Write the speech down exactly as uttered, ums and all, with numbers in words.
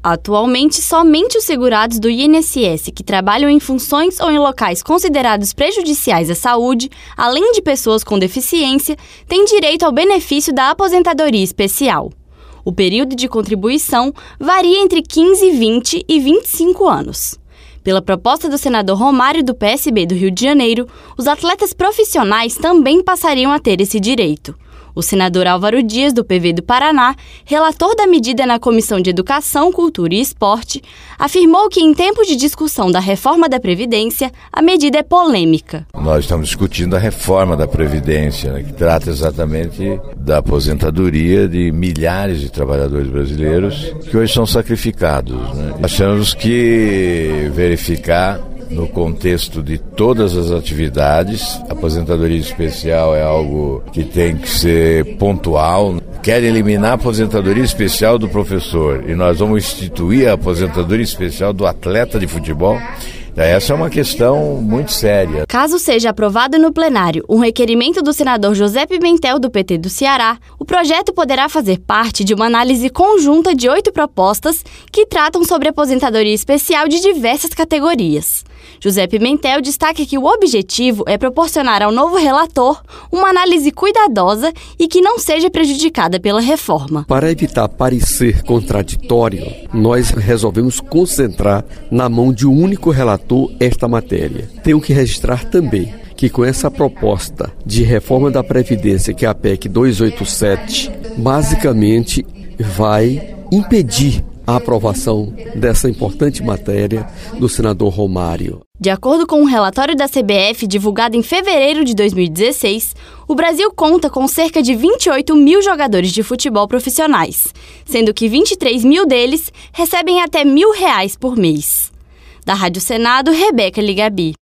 Atualmente, somente os segurados do I N S S que trabalham em funções ou em locais considerados prejudiciais à saúde, além de pessoas com deficiência, têm direito ao benefício da aposentadoria especial. O período de contribuição varia entre quinze, vinte e vinte e cinco anos. Pela proposta do senador Romário do P S B do Rio de Janeiro, os atletas profissionais também passariam a ter esse direito. O senador Álvaro Dias, do P V do Paraná, relator da medida na Comissão de Educação, Cultura e Esporte, afirmou que, em tempos de discussão da reforma da Previdência, a medida é polêmica. Nós estamos discutindo a reforma da Previdência, né, que trata exatamente da aposentadoria de milhares de trabalhadores brasileiros que hoje são sacrificados, né? Nós temos que verificar no contexto de todas as atividades. A aposentadoria especial é algo que tem que ser pontual. Querem eliminar a aposentadoria especial do professor e nós vamos instituir a aposentadoria especial do atleta de futebol. Essa é uma questão muito séria. Caso seja aprovado no plenário um requerimento do senador José Pimentel, do P T do Ceará, o projeto poderá fazer parte de uma análise conjunta de oito propostas que tratam sobre aposentadoria especial de diversas categorias. José Pimentel destaca que o objetivo é proporcionar ao novo relator uma análise cuidadosa e que não seja prejudicada pela reforma. Para evitar parecer contraditório, nós resolvemos concentrar na mão de um único relator esta matéria. Tenho que registrar também que com essa proposta de reforma da Previdência, que é a P E C duzentos e oitenta e sete, basicamente vai impedir a aprovação dessa importante matéria do senador Romário. De acordo com um relatório da C B F divulgado em fevereiro de dois mil e dezesseis, o Brasil conta com cerca de vinte e oito mil jogadores de futebol profissionais, sendo que vinte e três mil deles recebem até mil reais por mês. Da Rádio Senado, Rebeca Ligabi.